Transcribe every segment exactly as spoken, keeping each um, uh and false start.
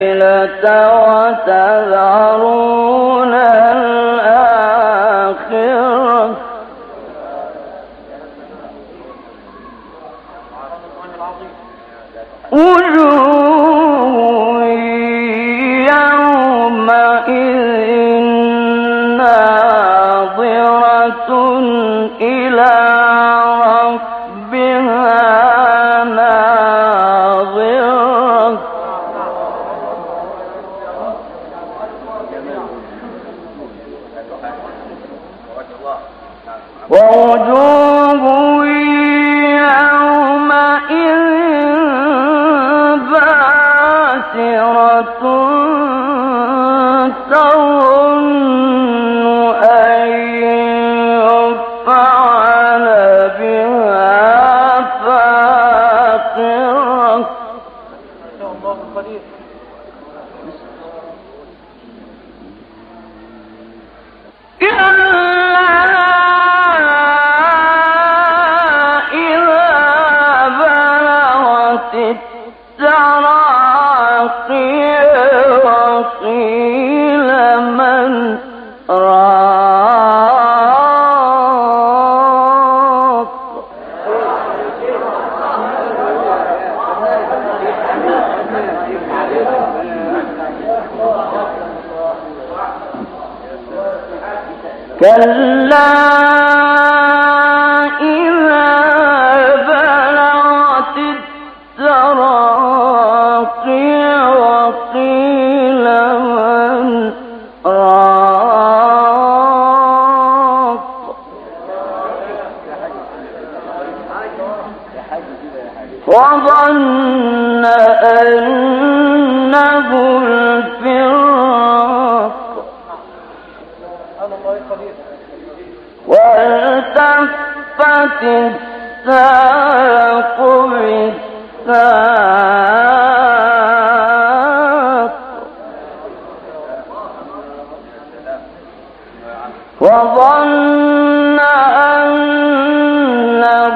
وتذرون الآخرة وجوه يومئذ ناظرة إلى ربها ناظرة ووجوه يومئذ باسرة تظن أن يفعل بها فاقرة وقيل من راق كلا إذا بلغت التراقي وقيل من راق وظن أنه الفراق والتفت الساق بالساق وظن أنه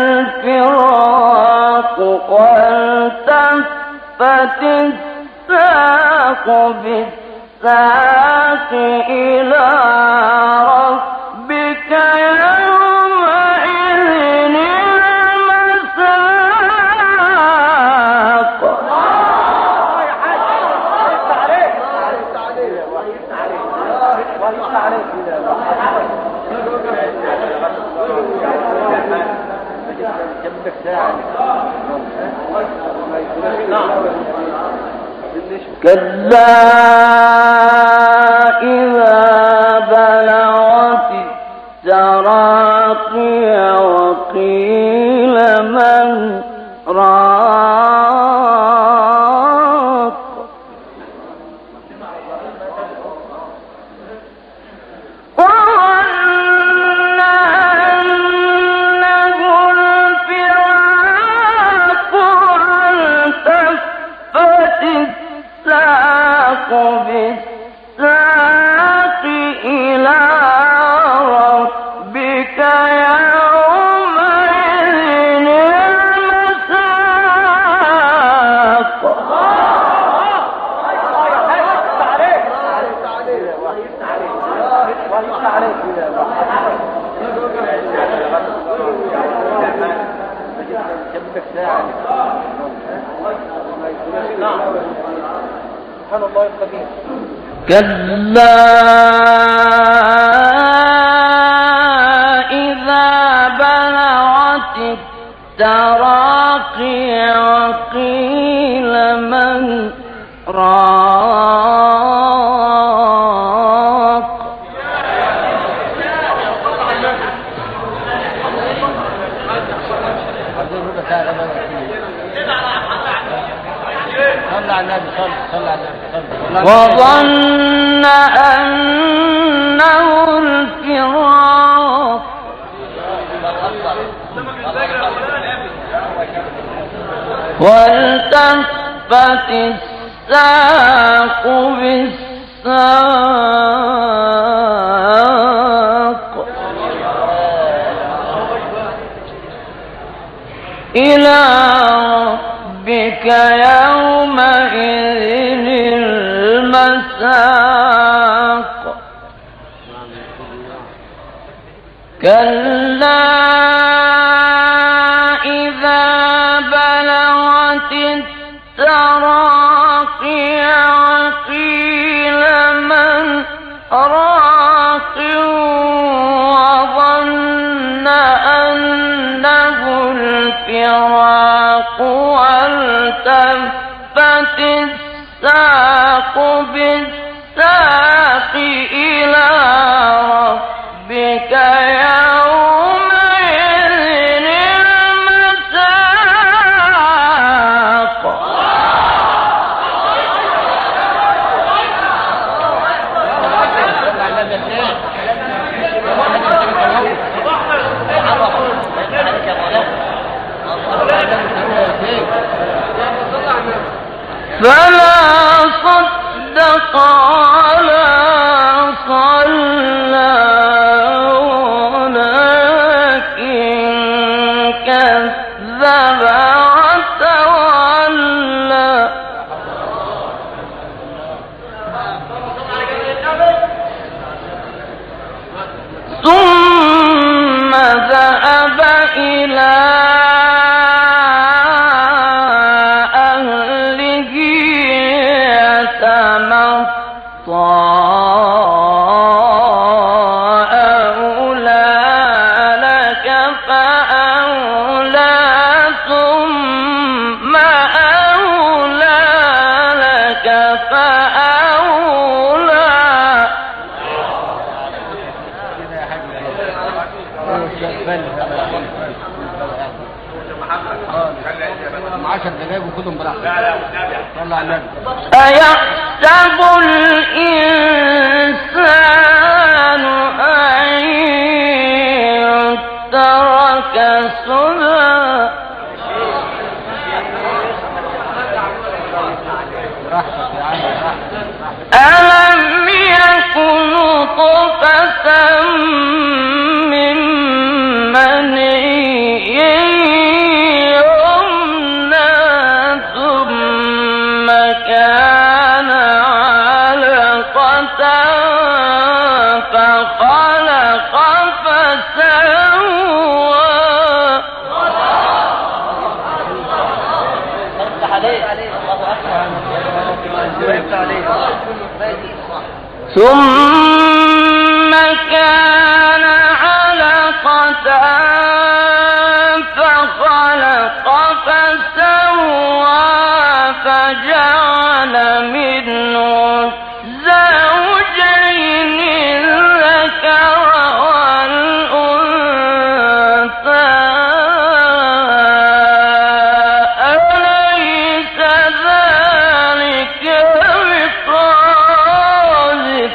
الفراق والتفت الساق بالساق إلى ربك يومئذ المساق كلا إذا بلغت التراقي وقيل من راق وظن أنه الفراق والتفت الساق بالساق إلى ربك يومئذ المساق كلا إذا بلغت التراقي وقيل من راق وظن أنه الفراق والتفت الساق بالساق إلى ربك يومئذ ساق كلا إذا بلغت التراقي وقيل من راق وظن أنه الفراق والتفت الساق بالساق إلى ربك يومئذ المساق فلا صدق ولا صلى ولكن كذب وتولى ثم ذهب إلى أيحسب الإنسان أن يترك سدى ألم يكن نطفة من مني كان علقة فخلق فسوى ثم كان علقة فخلق فسوى فجعل منه الزوجين الذكر والأنثى أليس ذلك بقادر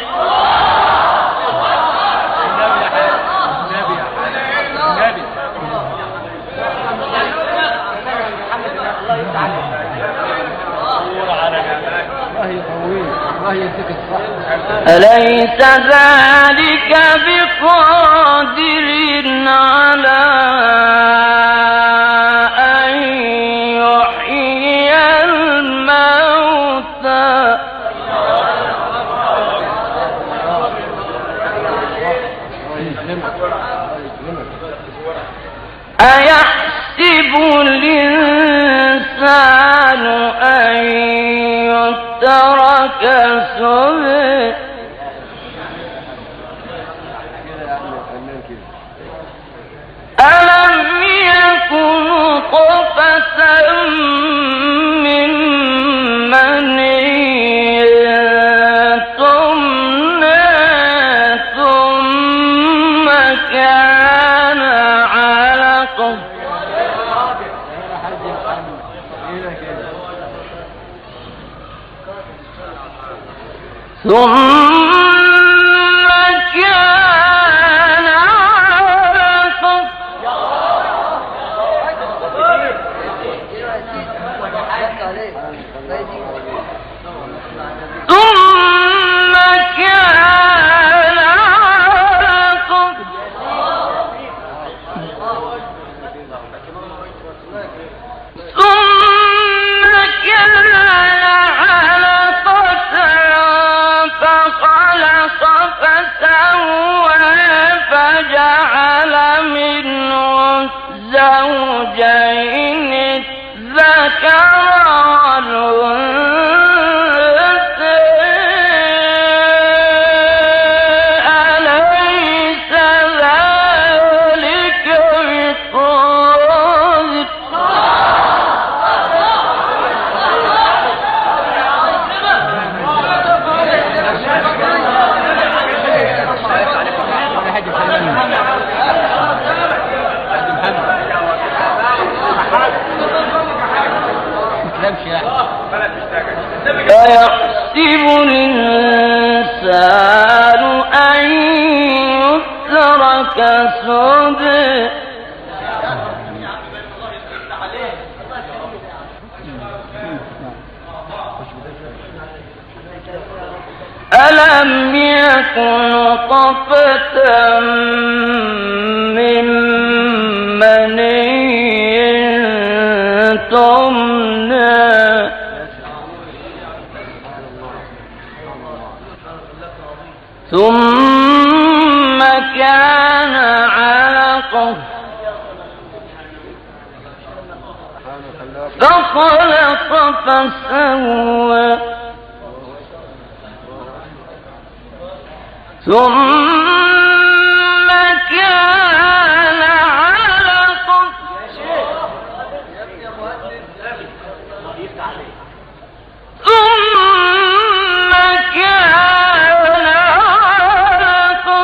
أليس ذلك بقادر على أن يحيي الموتى أيحسب الإنسان أن يترك سدى ألم يكن نطفة من مني تمنى ثم كان علقة ثم كان علقة ثم كان علقة ثم كان علقة الإنسان أن يترك سدى ألم يكن نطفة من مني تمنى ثم كان علقة فخلق فسوى ثم كان علقة ثم كان علقة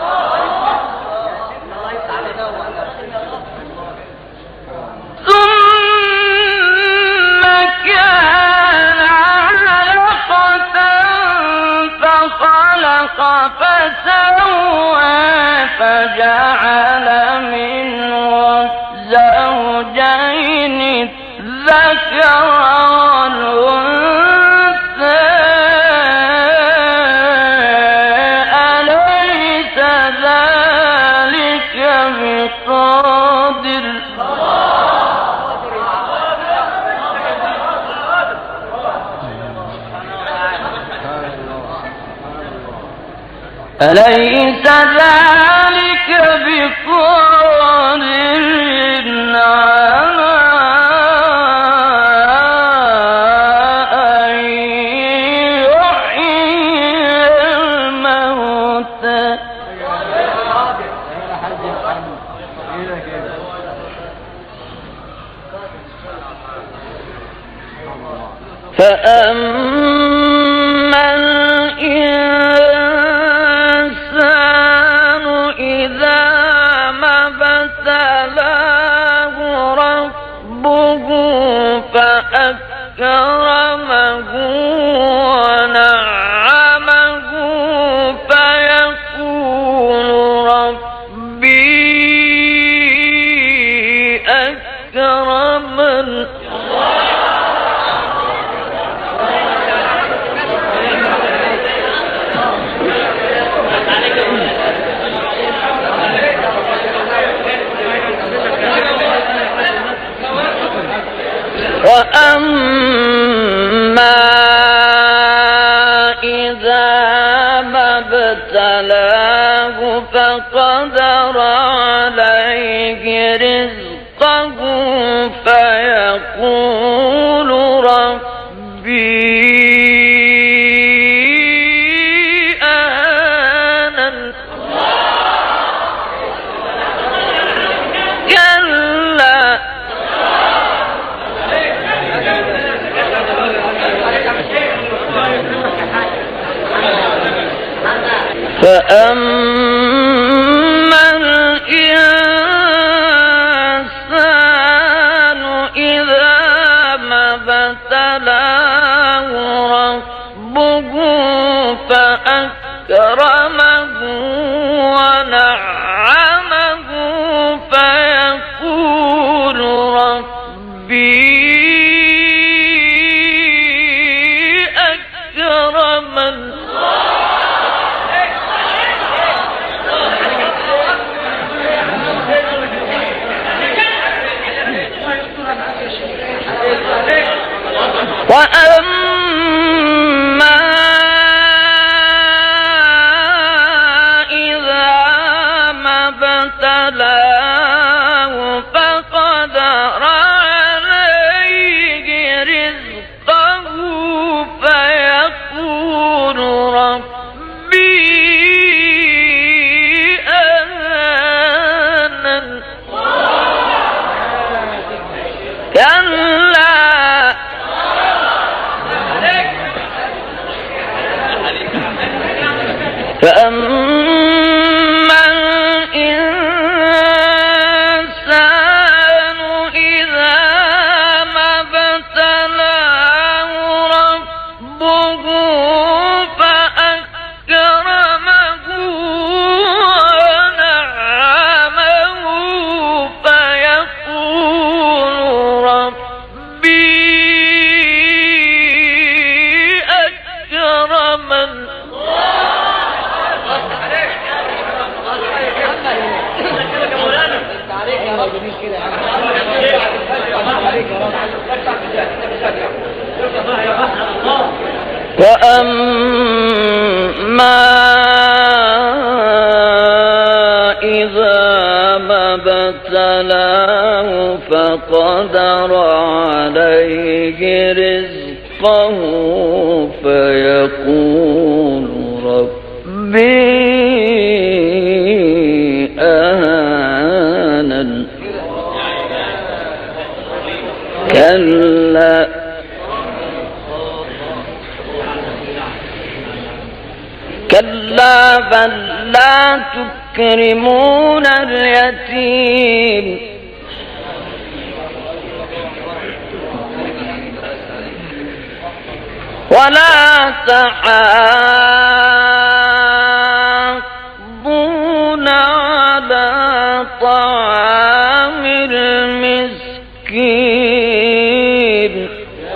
ثم كان علقة فخلق فسوى فجعل منه الزوجين الذكر والأنثى أليس ذلك بقادر أليس ذلك بقادر على أن يحيي الموتى فأما الإنسان إذا ما ابتلاه ربه فأكرمه ونعمه فيقول ربي أكرمن وأما إذا ما ابتلاه فقدر عليه رزقه فيقول ربي أهانن كلا فأما الإنسان إذا ما ابتلاه ربه فأكرمه ونعمه فيقول ربي أكرمن وأما إذا ما ابتلاه فقدر عليه رزقه فيقول ربي أهانن كلا فأما الإنسان إذا ما ابتلاه ربه وأما إذا ما ابتلاه فقدر عليه رزقه فيقول ربي أهانن كلا كلا بل لا تكرمون اليتيم ولا تحاضون على طعام المسكين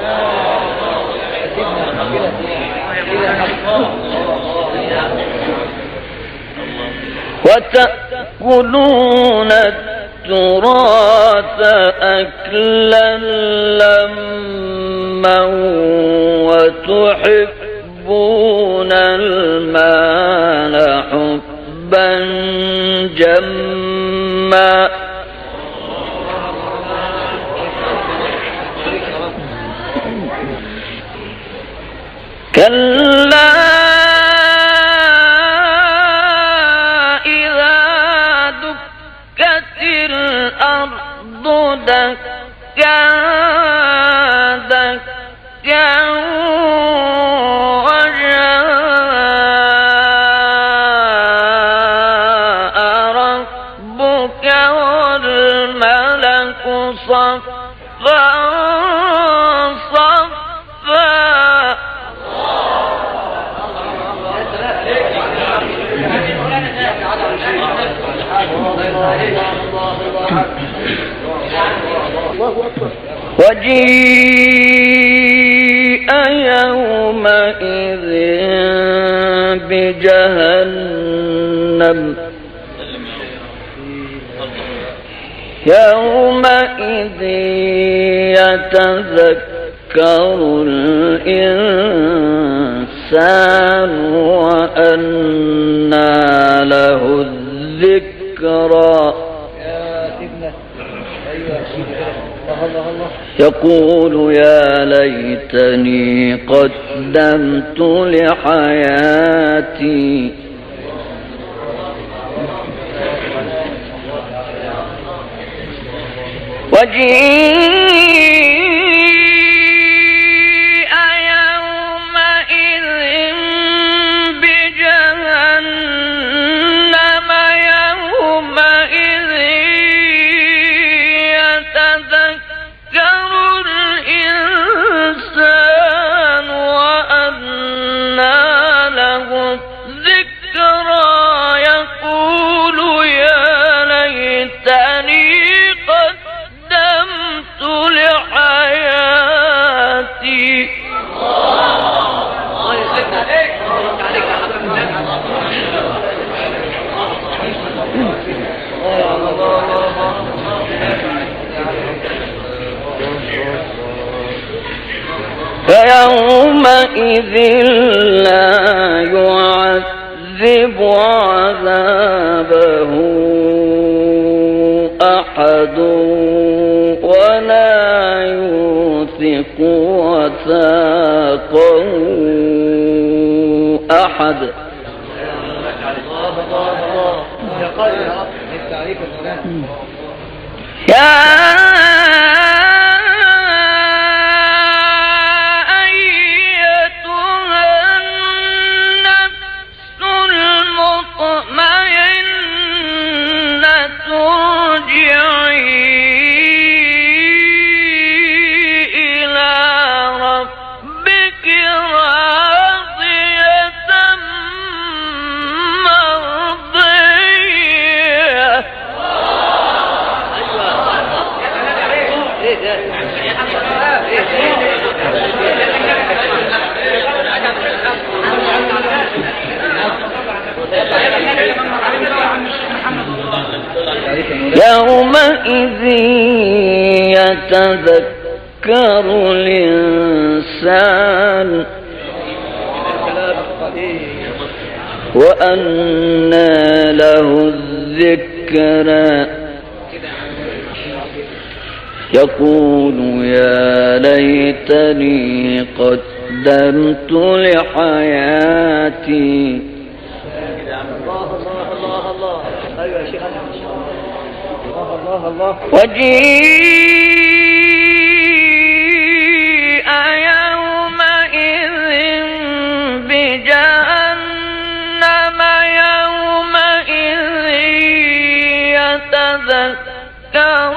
وتأكلون التراث أكلا لما وتحبون المال حبا جما كلا إذا دكت الأرض دكا دكا وجاء ربك والملك صفا صفا وجيء يومئذ بجهنم يومئذ يتذكر الإنسان وأنى له الذكرى يقول يا ليتني قدمت لحياتي وجيء يومئذ بجهنم يومئذ يتذكر الإنسان وأنى له الذكرى يقول يا ليتني قدمت لحياتي الله يسلمك عليك عليك يا حبيب فيومئذ لا يعذب عذابه أحد ولا يوثق وثاقه أحد يا إلى ربك راضية يتذكر الإنسان وأنى له الذكرى يقول يا ليتني قدمت لحياتي وجيء يومئذ بجهنم يومئذ يتذكر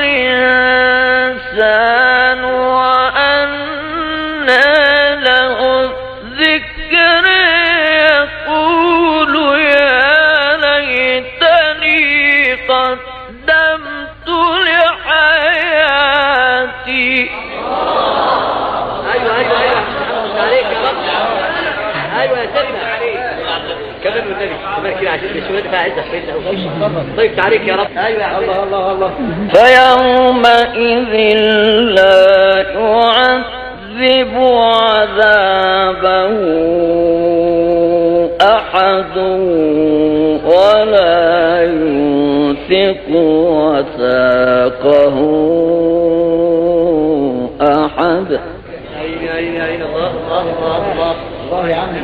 الإنسان وأنى له الذكر يقول يا ليتني قدمت لحياتي. ايوه ايوه ايوه عليك يا رب. ايوه يا سيدنا كمل والنبي كمل كده عشان الشغل ده عايزك طيب عليك يا رب. ايوه الله الله الله. فيومئذ لا يعذب عذابه أحد ولا يوثق وثاقه أحد. أين أين أين الله الله الله الله الله يا عم.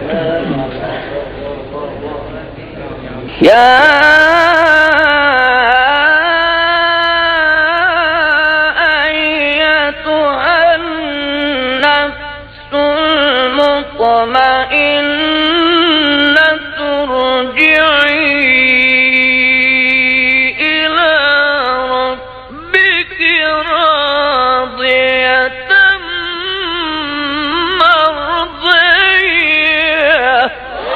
يا أيتها النفس المطمئنة ارجعي إلى ربك راضية مرضية.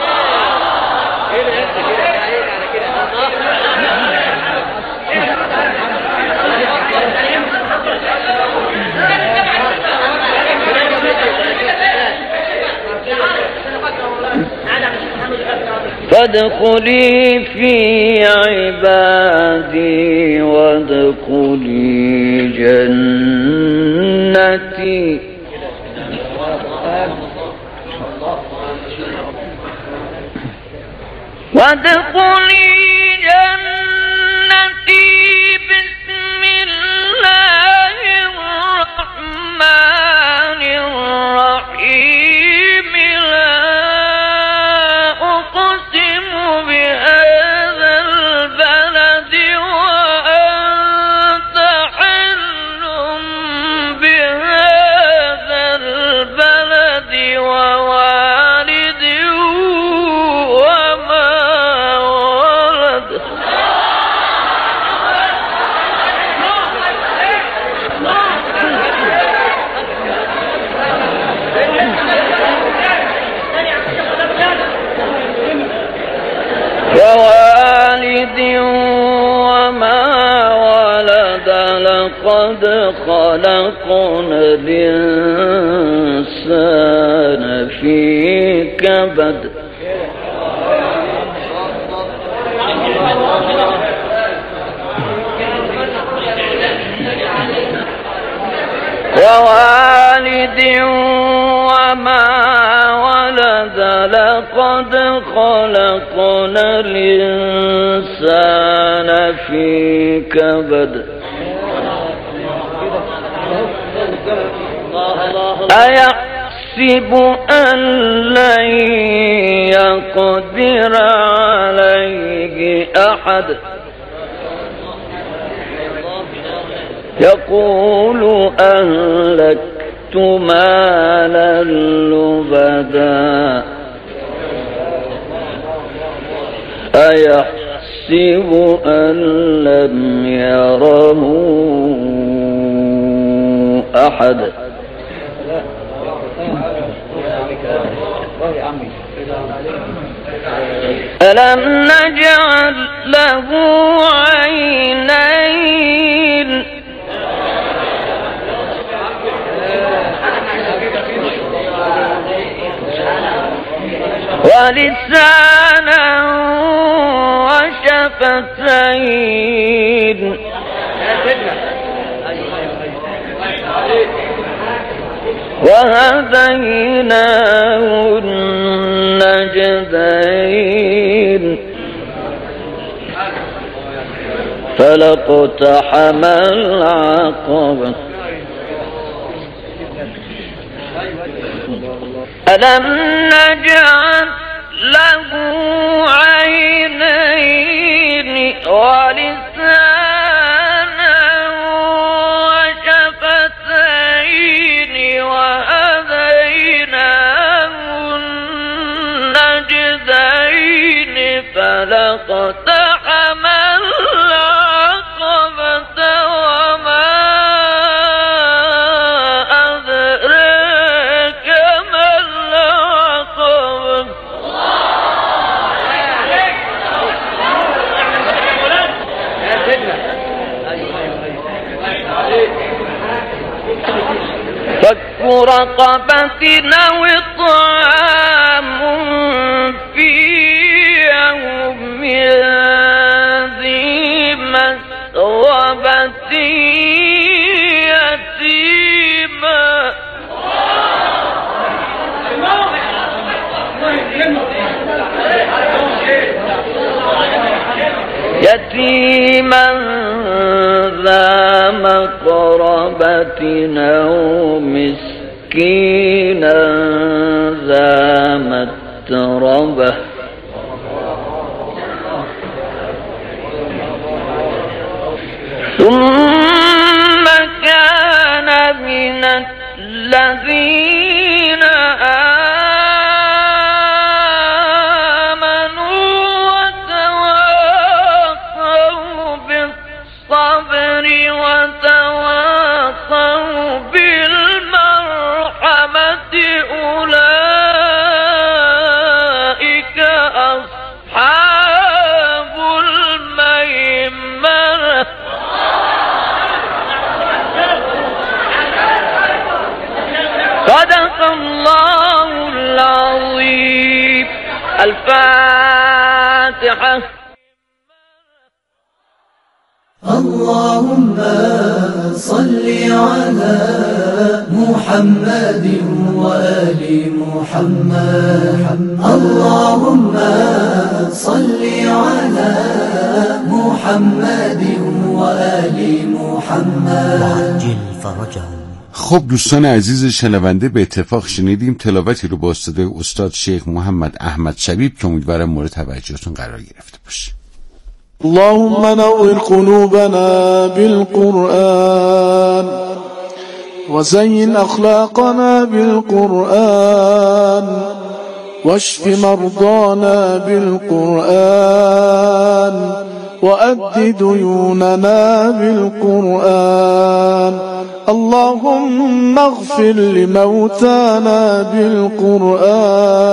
فادخلي في عبادي وادخلي جنتي. وادخلي جنتي بسم الله الرحمن الرحيم. لا أقسم بهذا البلد وأنت حل بهذا البلد ووالد وما ولد. ووالد وما ولد لقد خلقنا الإنسان في كبد. ووالد وما ولد لقد خلقنا الإنسان في كبد. أيحسب أن لن يقدر عليه أحد يقول أهلكت مالا لبدا. أيحسب أن لم يره أحد ألم نجعل له عينين ولسانا وشفتين وهديناه النجدين فلاقتحم العقبة ألم نجعل له عينين ولسانا وشفتين وهديناه النجدين فلاقتحم العقبة وما أدراك ما العقبة فك رقبة أو إطعام في يوم ذي مسغبة يتيما يتيما ذا مقربة أو مسكينا ذا متربة ثم كان من الذين آمنوا وتواصوا بالصبر وتواصوا بالمرحمة أولئك أصحاب الميمنة صدق الله العظيم. الفاتحة. اللهم صل على محمد وآل محمد. اللهم صل على محمد وآل محمد وعجل فرجهم. خب دوستان عزیز شنونده، به اتفاق شنیدیم تلاوتی رو با صدای استاد شیخ محمد احمد شبیب که امیدوارم مورد توجهتون قرار گرفته باشه. اللهم نور قلوبنا بالقرآن وزين أخلاقنا بالقرآن واشف مرضانا بالقرآن وأد ديوننا بالقرآن. اللهم اغفر لموتانا بالقرآن.